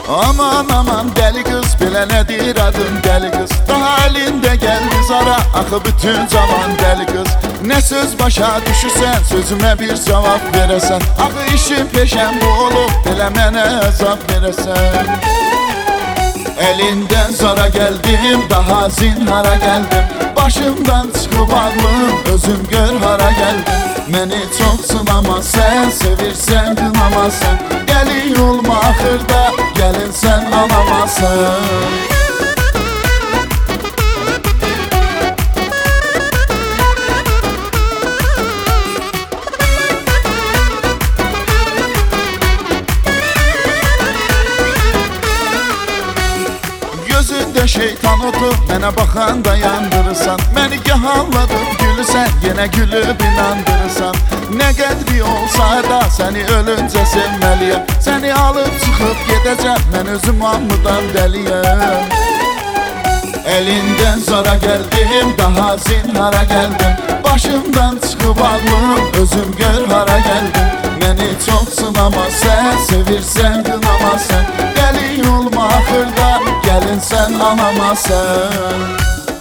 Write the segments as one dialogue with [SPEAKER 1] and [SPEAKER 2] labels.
[SPEAKER 1] Aman aman deli kız, belə nədir adın deli kız? Daha elində gəldi zara, axı bütün cavan deli kız. Nə söz başa düşürsən, sözümə bir cavab verəsən. Axı işim peşəm bu olub, belə mənə əzab verəsən. Elindən zara gəldim, daha zinhara gəldim. Başımdan çıxıb ağlım, özüm gör hara gəldim. Məni çox sınama sən, sevirsən qınama sən. Gəlin olma axırda, gəlin sən alamasan. Gözündə şeytan otu, mənə baxanda yandırırsan. Məni gah anladıb gülürsən, yenə gülüb inandırırsan. Nə qədri olsa da səni ölüncə sevməliyəm. Səni alıb çıxıb gedəcəm, mən özüm hamıdan dəliyəm. Elindən zara gəldim, daha zinhara gəldim. Başımdan çıxıb ağlım, özüm gör hara gəldim. Məni çox sınama sən, sevirsən qınama sən. Gəlin olma axırda, gəlin sən alamasan.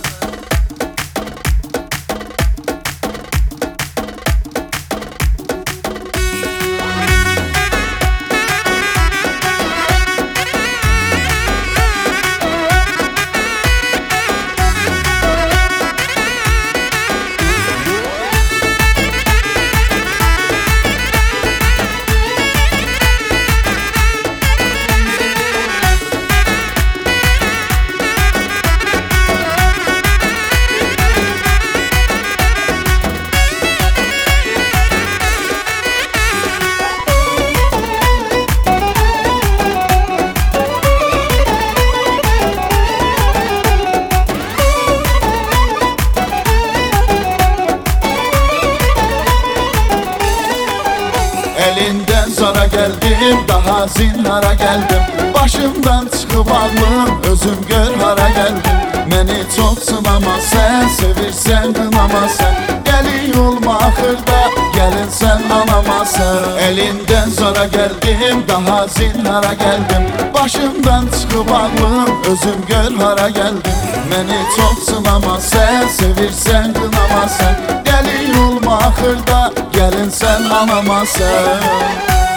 [SPEAKER 1] Elindən zara gəldim, daha zinhara gəldim. Başımdan çıxıb ağlım, özüm gör hara gəldim. Məni çox sınama sən, sevirsən qınama sən. Gəlin olma axırda, gəlin sən alamasan. Elindən zara gəldim, daha zinhara gəldim. Başımdan çıxıb ağlım, özüm gör hara gəldim. Məni çox sınama sən, sevirsən qınama sən. Gəlin olma axırda, gəlin sən alamasan.